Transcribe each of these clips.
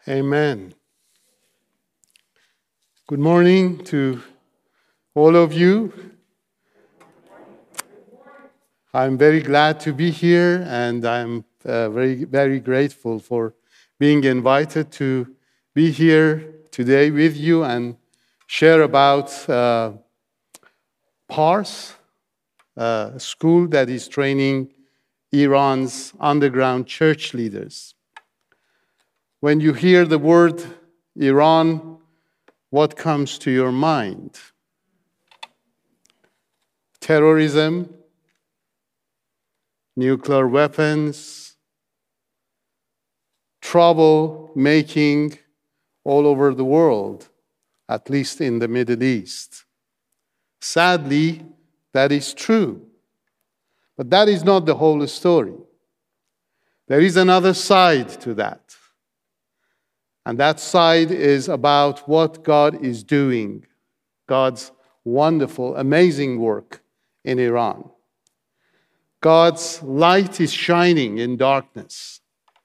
Amen. Good morning to all of you. I'm very glad to be here, and I'm very grateful for being invited to be here today with you and share about PARS, a school that is training Iran's underground church leaders. When you hear the word Iran, what comes to your mind? Terrorism, nuclear weapons, trouble making all over the world, at least in the Middle East. Sadly, that is true. But that is not the whole story. There is another side to that. And that side is about what God is doing, God's wonderful, amazing work in Iran. God's light is shining in darkness.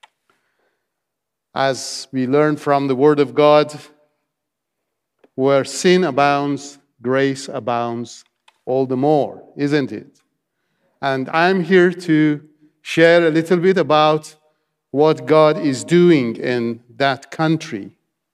As we learn from the Word of God, where sin abounds, grace abounds all the more, isn't it? And I'm here to share a little bit about what God is doing in that country.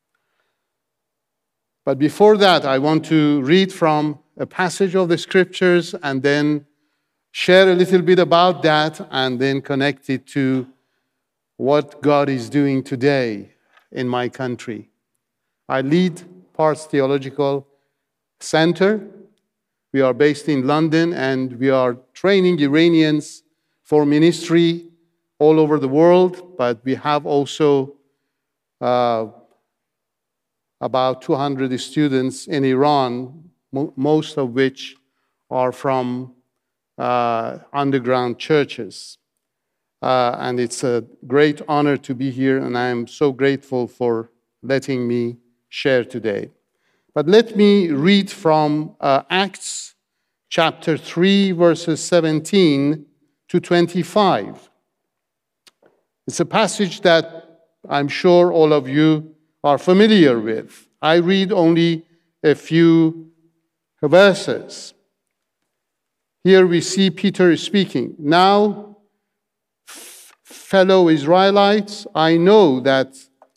But before that, I want to read from a passage of the scriptures and then share a little bit about that and then connect it to what God is doing today in my country. I lead PARS Theological Center. We are based in London, and we are training Iranians for ministry all over the world, but we have also about 200 students in Iran, most of which are from underground churches. And it's a great honor to be here, and I am so grateful for letting me share today. But let me read from Acts chapter 3, verses 17 to 25. It's a passage that I'm sure all of you are familiar with. I read only a few verses. Here we see Peter speaking. Now, fellow Israelites, I know that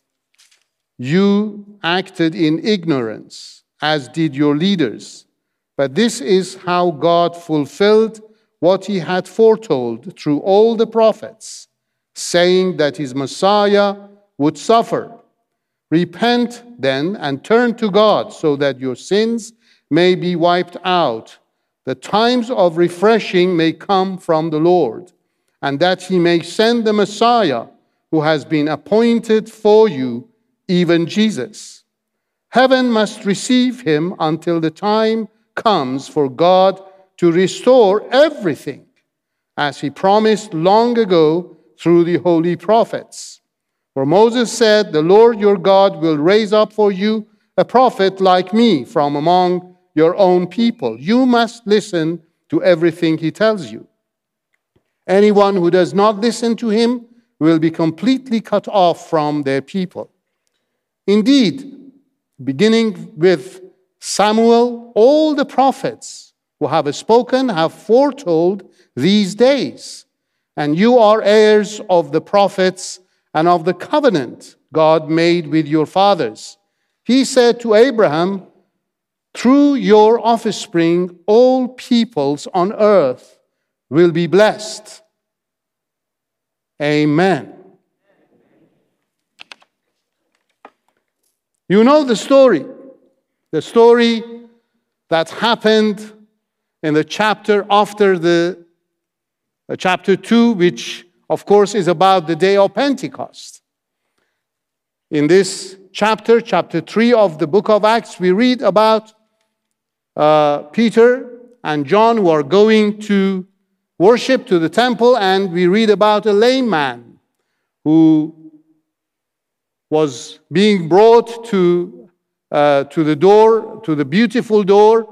you acted in ignorance, as did your leaders. But this is how God fulfilled what he had foretold through all the prophets, saying that his Messiah would suffer. Repent then and turn to God so that your sins may be wiped out, the times of refreshing may come from the Lord, and that he may send the Messiah who has been appointed for you, even Jesus. Heaven must receive him until the time comes for God to restore everything, as he promised long ago through the holy prophets. For Moses said, the Lord your God will raise up for you a prophet like me from among your own people. You must listen to everything he tells you. Anyone who does not listen to him will be completely cut off from their people. Indeed, beginning with Samuel, all the prophets who have spoken have foretold these days. And you are heirs of the prophets and of the covenant God made with your fathers. He said to Abraham, through your offspring, all peoples on earth will be blessed. Amen. You know the story that happened in the chapter after the chapter 2, which of course is about the day of Pentecost. In this chapter 3 of the book of Acts, we read about Peter and John who are going to worship to the temple, and we read about a lame man who was being brought to the door, to the beautiful door,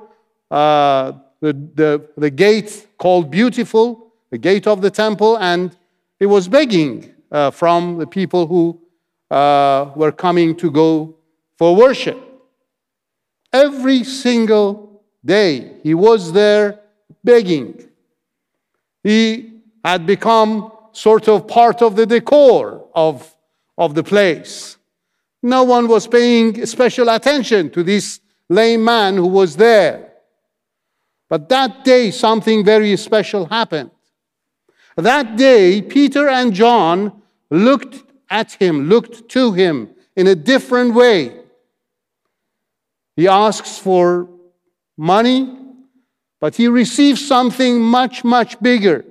the gate called Beautiful, the gate of the temple, and he was begging from the people who were coming to go for worship. Every single day he was there begging. He had become sort of part of the decor of the place. No one was paying special attention to this lame man who was there. But that day, something very special happened. That day, Peter and John looked to him in a different way. He asks for money, but he receives something much, much bigger.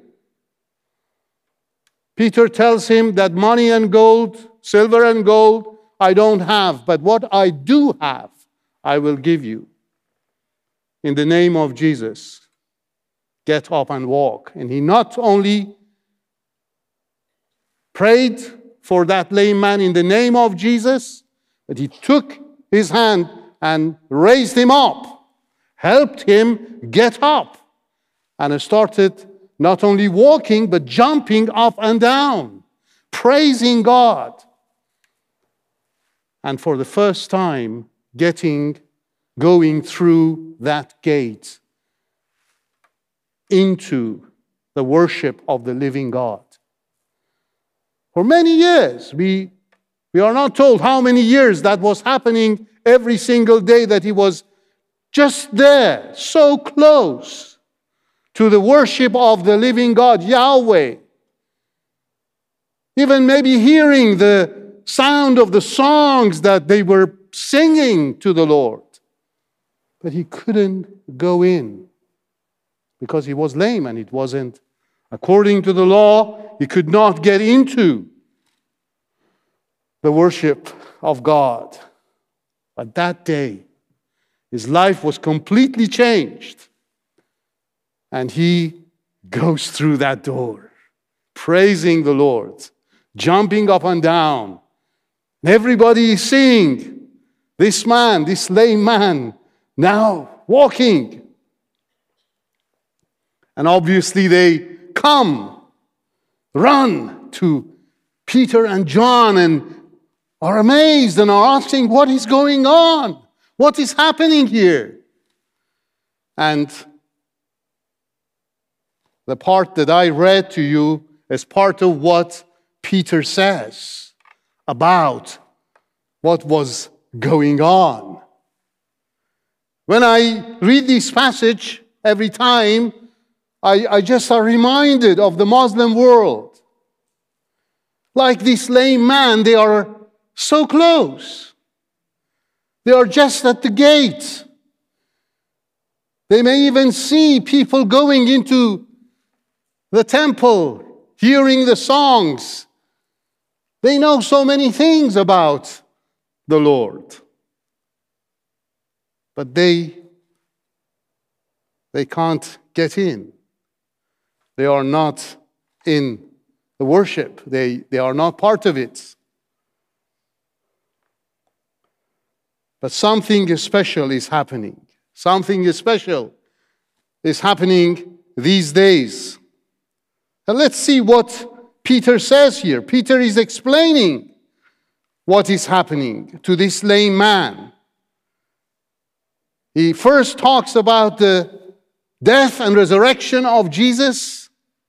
Peter tells him that money and gold, silver and gold, I don't have, but what I do have, I will give you. In the name of Jesus, get up and walk. And he not only prayed for that lame man in the name of Jesus, but he took his hand and raised him up, helped him get up, and started not only walking, but jumping up and down, praising God. And for the first time, going through that gate into the worship of the living God. For many years, we are not told how many years that was happening every single day, that he was just there, so close to the worship of the living God, Yahweh. Even maybe hearing the sound of the songs that they were singing to the Lord. But he couldn't go in because he was lame, and it wasn't according to the law. He could not get into the worship of God. But that day, his life was completely changed. And he goes through that door, praising the Lord, jumping up and down. Everybody is seeing this man, this lame man, now walking. And obviously they run to Peter and John and are amazed and are asking, what is going on? What is happening here? And the part that I read to you is part of what Peter says about what was going on. When I read this passage every time, I just are reminded of the Muslim world. Like this lame man, they are so close. They are just at the gate. They may even see people going into the temple, hearing the songs. They know so many things about the Lord. But they can't get in. They are not in the worship. They are not part of it. But something special is happening. Something special is happening these days. And let's see what Peter says here. Peter is explaining what is happening to this lame man. He first talks about the death and resurrection of Jesus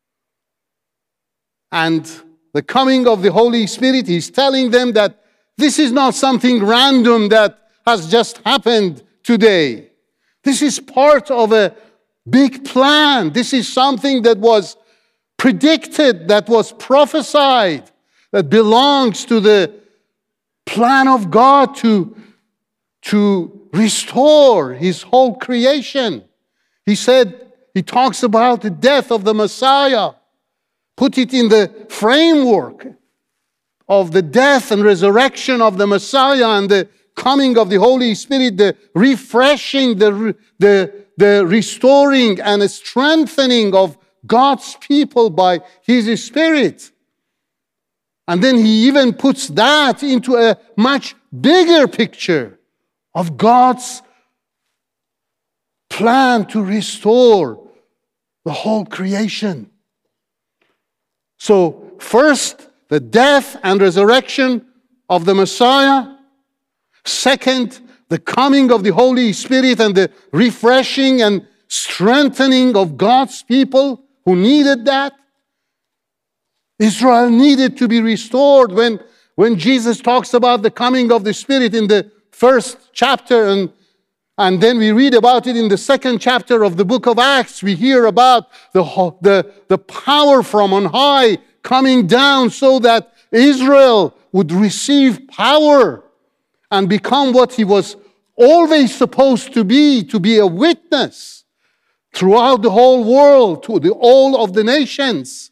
and the coming of the Holy Spirit. He's telling them that this is not something random that has just happened today. This is part of a big plan. This is something that was predicted, that was prophesied, that belongs to the plan of God to restore His whole creation. He talks about the death of the Messiah, put it in the framework of the death and resurrection of the Messiah and the coming of the Holy Spirit, the refreshing, the restoring and strengthening of God's people by His Spirit. And then he even puts that into a much bigger picture of God's plan to restore the whole creation. So first, the death and resurrection of the Messiah. Second, the coming of the Holy Spirit and the refreshing and strengthening of God's people who needed that. Israel needed to be restored. When Jesus talks about the coming of the Spirit in the first chapter, and then we read about it in the second chapter of the book of Acts, we hear about the power from on high coming down so that Israel would receive power and become what he was always supposed to be a witness throughout the whole world, to all of the nations,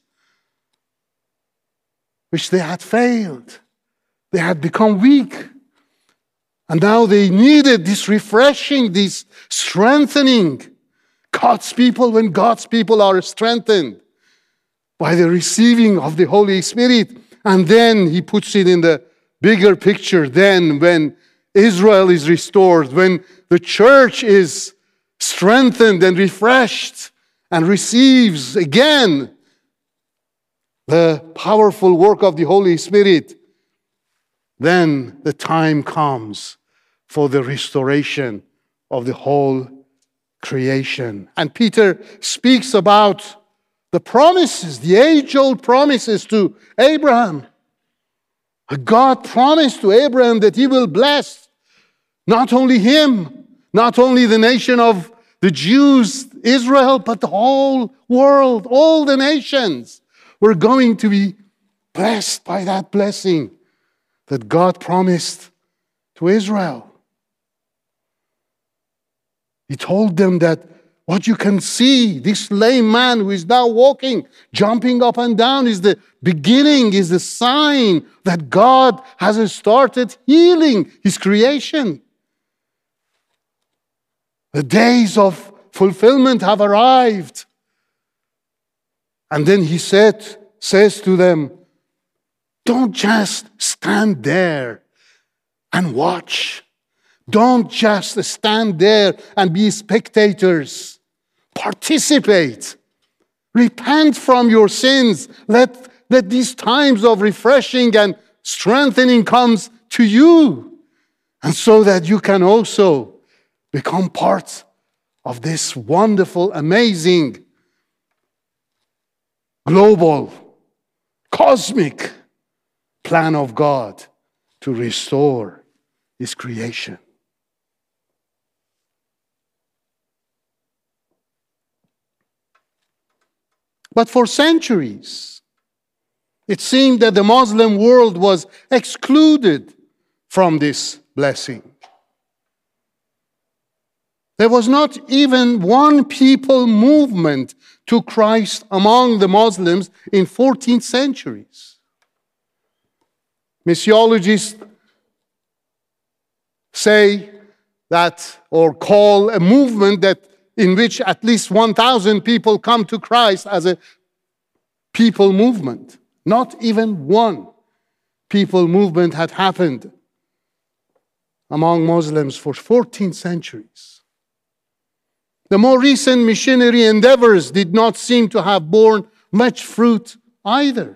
which they had failed. They had become weak. And now they needed this refreshing, this strengthening. God's people, when God's people are strengthened by the receiving of the Holy Spirit, and then he puts it in the bigger picture, then when Israel is restored, when the church is strengthened and refreshed and receives again the powerful work of the Holy Spirit, then the time comes for the restoration of the whole creation. And Peter speaks about the promises, the age-old promises to Abraham. God promised to Abraham that he will bless not only him, not only the nation of the Jews, Israel, but the whole world, all the nations were going to be blessed by that blessing that God promised to Israel. He told them that what you can see, this lame man who is now walking, jumping up and down, is the beginning, is the sign that God has started healing his creation. The days of fulfillment have arrived. And then he says to them, don't just stand there and watch. Don't just stand there and be spectators. Participate. Repent from your sins. Let these times of refreshing and strengthening comes to you. And so that you can also become part of this wonderful, amazing, global, cosmic plan of God to restore his creation. But for centuries, it seemed that the Muslim world was excluded from this blessing. There was not even one people movement to Christ among the Muslims in 14th centuries. Missiologists say that, or call a movement that in which at least 1,000 people come to Christ as a people movement. Not even one people movement had happened among Muslims for 14 centuries. The more recent missionary endeavors did not seem to have borne much fruit either.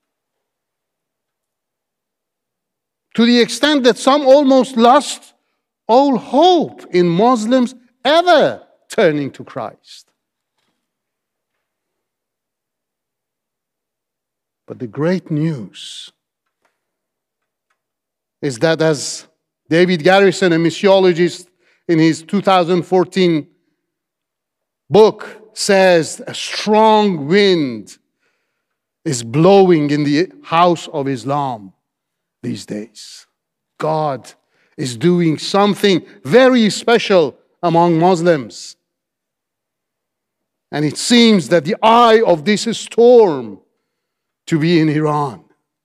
To the extent that some almost lost all hope in Muslims ever turning to Christ. But the great news is that, as David Garrison, a missiologist, in his 2014 book says, a strong wind is blowing in the house of Islam these days. God is doing something very special among Muslims. And it seems that the eye of this storm to be in Iran.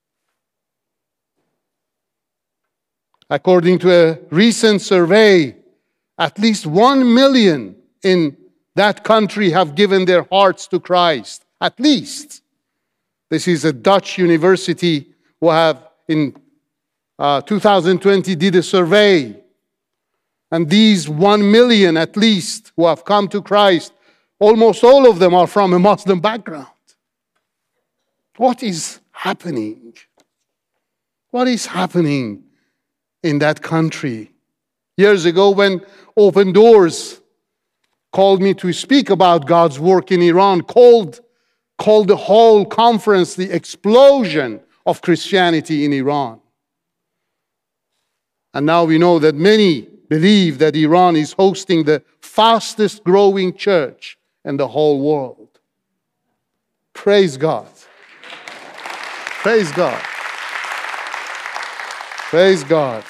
According to a recent survey, at least 1 million in that country have given their hearts to Christ. At least. This is a Dutch university who have in 2020 did a survey. And these 1 million at least who have come to Christ, almost all of them are from a Muslim background. What is happening? What is happening in that country? Years ago, when Open Doors called me to speak about God's work in Iran, called the whole conference the explosion of Christianity in Iran. And now we know that many believe that Iran is hosting the fastest growing church in the whole world. Praise God. Praise God. Praise God.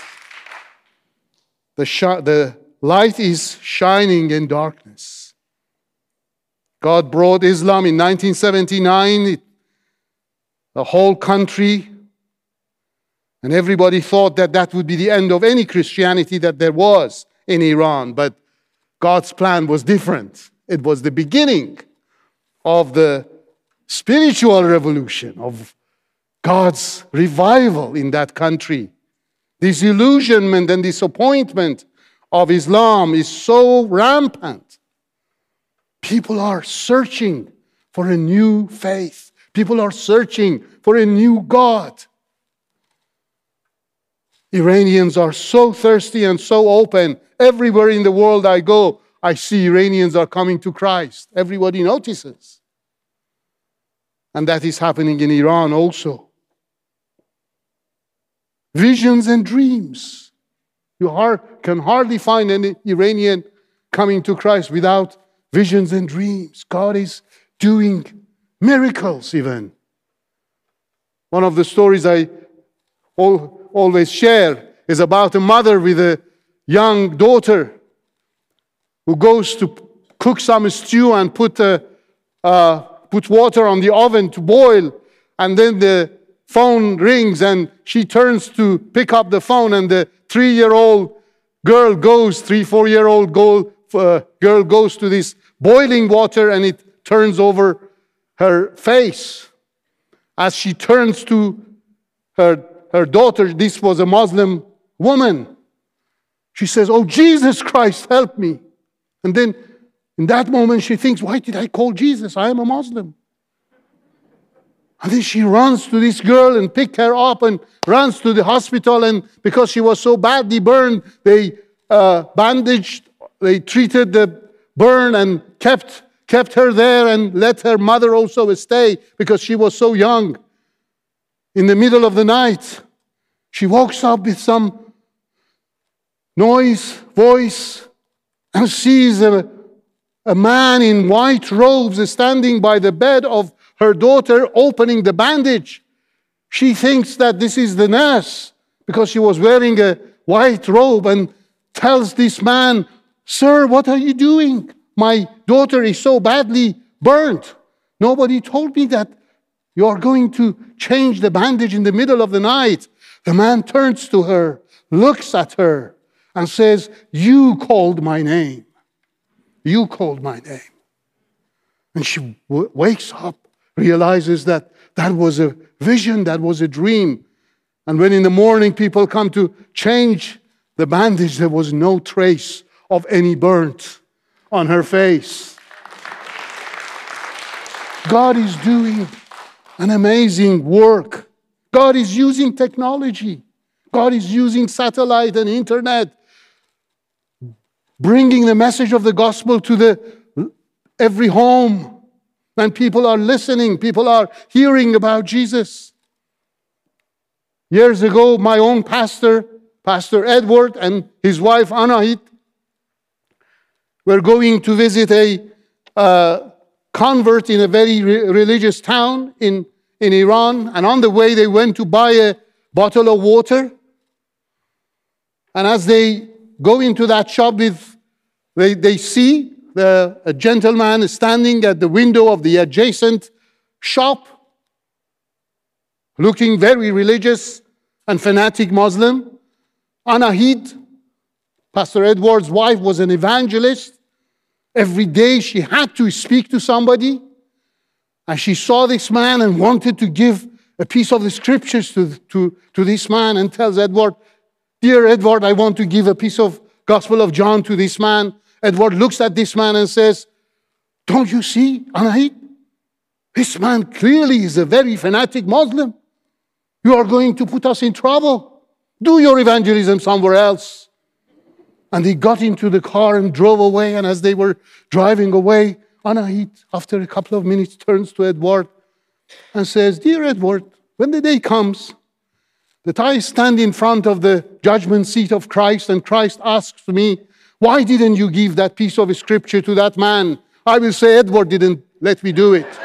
The light is shining in darkness. God brought Islam in 1979, the whole country, and everybody thought that that would be the end of any Christianity that there was in Iran. But God's plan was different. It was the beginning of the spiritual revolution, of God's revival in that country. Disillusionment and disappointment of Islam is so rampant. People are searching for a new faith. People are searching for a new God. Iranians are so thirsty and so open. Everywhere in the world I go, I see Iranians are coming to Christ. Everybody notices. And that is happening in Iran also. Visions and dreams. You can hardly find any Iranian coming to Christ without visions and dreams. God is doing miracles even. One of the stories I always share is about a mother with a young daughter who goes to cook some stew and put water on the oven to boil, and then the phone rings and she turns to pick up the phone, and the 3-4-year-old girl goes to this boiling water and it turns over her face. As she turns to her daughter, this was a Muslim woman, she says, "Oh, Jesus Christ, help me." And then in that moment she thinks, why did I call Jesus? I am a Muslim. And then she runs to this girl and pick her up and runs to the hospital. And because she was so badly burned, they bandaged, they treated the burn and kept her there and let her mother also stay because she was so young. In the middle of the night, she wakes up with some voice, and sees a man in white robes standing by the bed of her daughter, opening the bandage. She thinks that this is the nurse because she was wearing a white robe, and tells this man, "Sir, what are you doing? My daughter is so badly burnt. Nobody told me that you are going to change the bandage in the middle of the night." The man turns to her, looks at her, and says, "You called my name. You called my name." And she wakes up, realizes that that was a vision, that was a dream. And when in the morning people come to change the bandage, there was no trace of any burnt on her face. God is doing an amazing work. God is using technology. God is using satellite and internet, bringing the message of the gospel to every home. And people are listening. People are hearing about Jesus. Years ago, my own pastor, Pastor Edward, and his wife Anahit were going to visit a convert in a very religious town in Iran. And on the way, they went to buy a bottle of water. And as they go into that shop, they see a gentleman standing at the window of the adjacent shop, looking very religious and fanatic Muslim. Anahid, Pastor Edward's wife, was an evangelist. Every day she had to speak to somebody. And she saw this man and wanted to give a piece of the scriptures to this man, and tells Edward, "Dear Edward, I want to give a piece of Gospel of John to this man." Edward looks at this man and says, "Don't you see, Anahit? This man clearly is a very fanatic Muslim. You are going to put us in trouble. Do your evangelism somewhere else. And he got into the car and drove away. And as they were driving away, Anahit, after a couple of minutes, turns to Edward and says, "Dear Edward, when the day comes that I stand in front of the judgment seat of Christ and Christ asks me, 'Why didn't you give that piece of scripture to that man?' I will say, 'Edward didn't let me do it.'"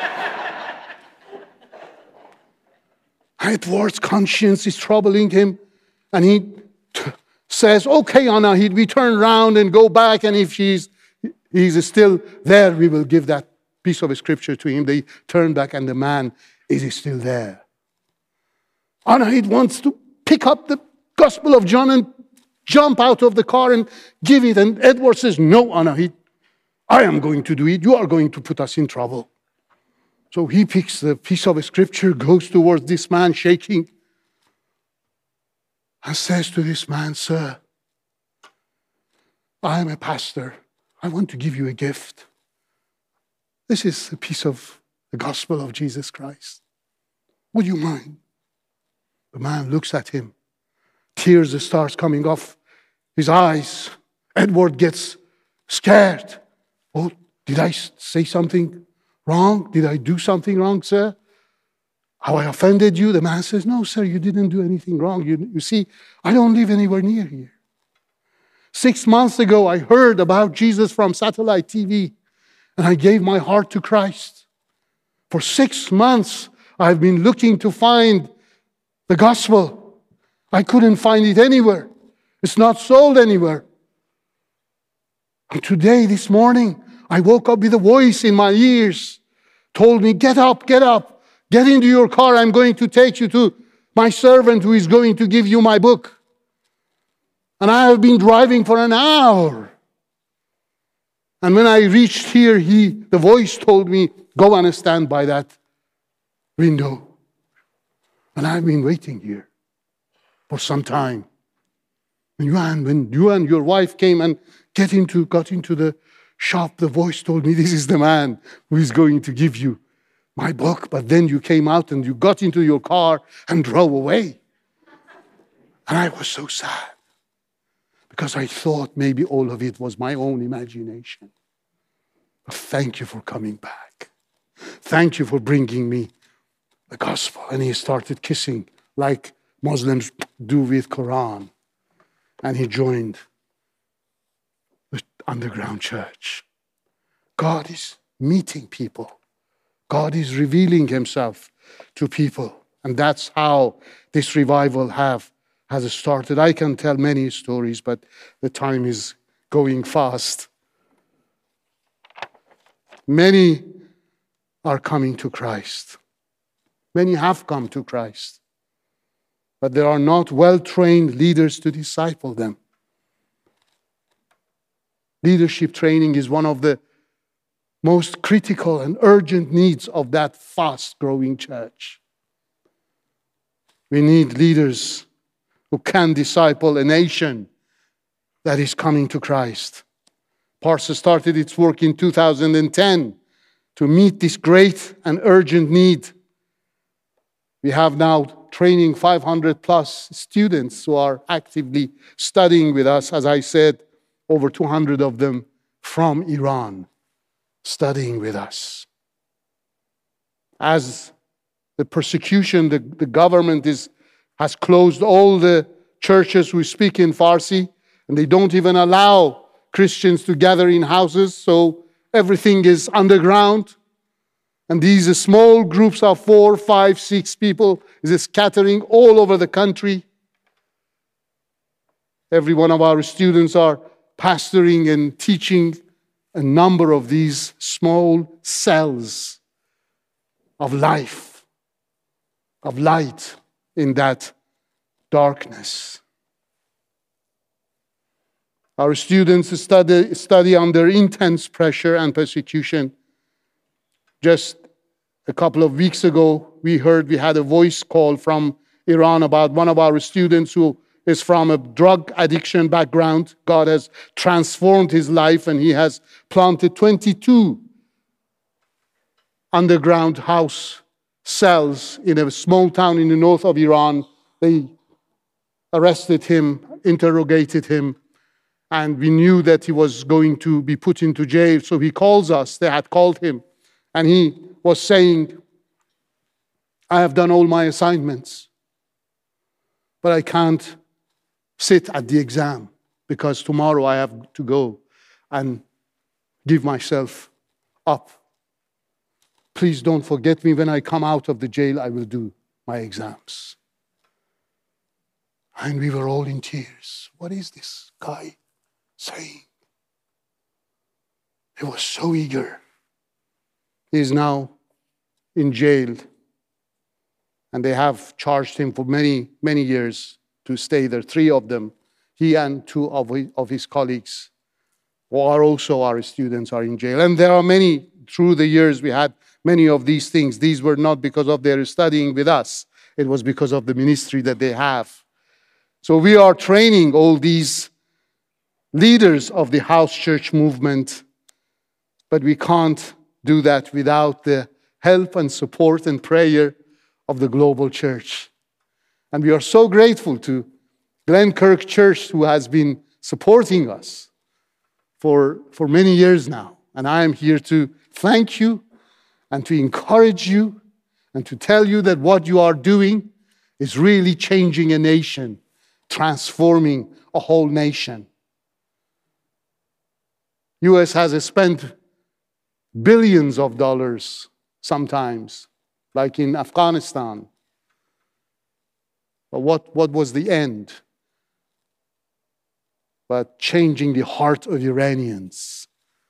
Edward's conscience is troubling him, and he says, "Okay, Anahit, we turn around and go back, and if he's still there, we will give that piece of scripture to him." They turn back, and the man is still there. Anahit wants to pick up the Gospel of John and jump out of the car and give it, and Edward says, "No, Anahit, I am going to do it. You are going to put us in trouble." So he picks the piece of scripture, goes towards this man shaking, and says to this man, "Sir, I am a pastor. I want to give you a gift. This is a piece of the gospel of Jesus Christ. Would you mind?" The man looks at him. Tears starts coming off his eyes. Edward gets scared. "Oh, did I say something wrong? Did I do something wrong, sir? Have I offended you?" The man says, "No, sir, you didn't do anything wrong. You see, I don't live anywhere near here. 6 months ago, I heard about Jesus from satellite TV, and I gave my heart to Christ. For 6 months, I've been looking to find the gospel. I couldn't find it anywhere. It's not sold anywhere. And today, this morning, I woke up with a voice in my ears, told me, 'Get up, get up, get into your car. I'm going to take you to my servant who is going to give you my book.' And I have been driving for an hour. And when I reached here, the voice told me, 'Go and stand by that window.' And I've been waiting here for some time. And when you and your wife came and got into the shop, the voice told me, 'This is the man who is going to give you my book.' But then you came out and you got into your car and drove away. And I was so sad, because I thought maybe all of it was my own imagination. But thank you for coming back. Thank you for bringing me the gospel." And he started kissing like Muslims do with Quran. And he joined the underground church. God is meeting people. God is revealing himself to people. And that's how this revival has started. I can tell many stories, but the time is going fast. Many are coming to Christ. Many have come to Christ. But there are not well-trained leaders to disciple them. Leadership training is one of the most critical and urgent needs of that fast-growing church. We need leaders who can disciple a nation that is coming to Christ. Parsa started its work in 2010 to meet this great and urgent need. We have now training 500 plus students who are actively studying with us. As I said, over 200 of them from Iran studying with us. As the persecution, the government has closed all the churches who speak in Farsi, and they don't even allow Christians to gather in houses, so everything is underground. And these small groups of 4, 5, 6 people is scattering all over the country. Every one of our students are pastoring and teaching a number of these small cells of life, of light in that darkness. Our students study under intense pressure and persecution. Just a couple of weeks ago, we had a voice call from Iran about one of our students who is from a drug addiction background. God has transformed his life, and he has planted 22 underground house cells in a small town in the north of Iran. They arrested him, interrogated him, and we knew that he was going to be put into jail. So he calls us. They had called him, and he was saying, I have done all my assignments, but I can't sit at the exam because tomorrow I have to go and give myself up. Please don't forget me. When I come out of the jail, I will do my exams. And we were all in tears. What is this guy saying? He was so eager. He is now in jail. And they have charged him for many, many years to stay there. 3 of them, he and 2 of his colleagues, who are also our students, are in jail. And there are many, through the years, we had many of these things. These were not because of their studying with us. It was because of the ministry that they have. So we are training all these leaders of the house church movement, but we can't do that without the help and support and prayer of the global church. And we are so grateful to Glen Kirk Church, who has been supporting us for many years now. And I am here to thank you and to encourage you and to tell you that what you are doing is really changing a nation, transforming a whole nation. U.S. has spent billions of dollars sometimes, like in Afghanistan. But what was the end? But changing the heart of Iranians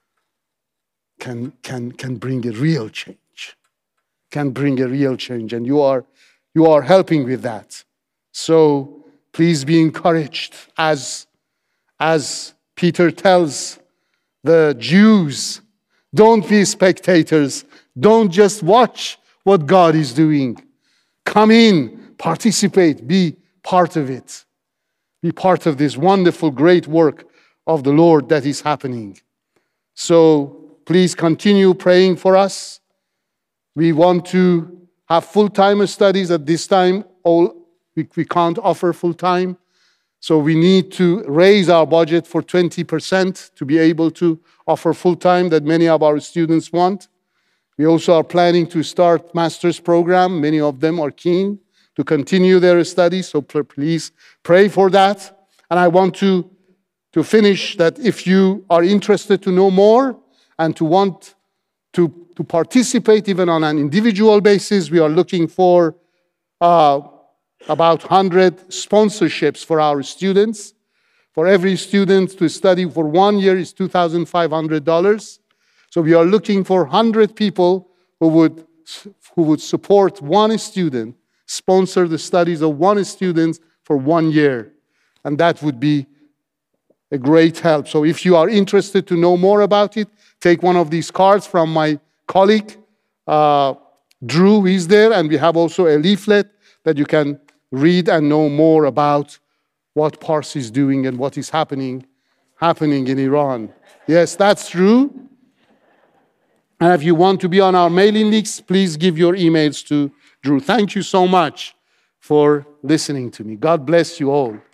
can bring a real change. Can bring a real change, and you are helping with that. So please be encouraged, as Peter tells the Jews, don't be spectators. Don't just watch what God is doing. Come in, participate, be part of it. Be part of this wonderful, great work of the Lord that is happening. So please continue praying for us. We want to have full-time studies at this time. We can't offer full-time. So we need to raise our budget for 20% to be able to offer full-time that many of our students want. We also are planning to start master's program. Many of them are keen to continue their studies, so please pray for that. And I want to finish that if you are interested to know more and to want to participate even on an individual basis, we are looking for about 100 sponsorships for our students. For every student to study for 1 year is $2,500. So we are looking for 100 people who would support one student, sponsor the studies of one student for 1 year. And that would be a great help. So if you are interested to know more about it, take one of these cards from my colleague, Drew, who is there. And we have also a leaflet that you can read and know more about what Pars is doing and what is happening in Iran. Yes, that's true. And if you want to be on our mailing list, please give your emails to Drew. Thank you so much for listening to me. God bless you all.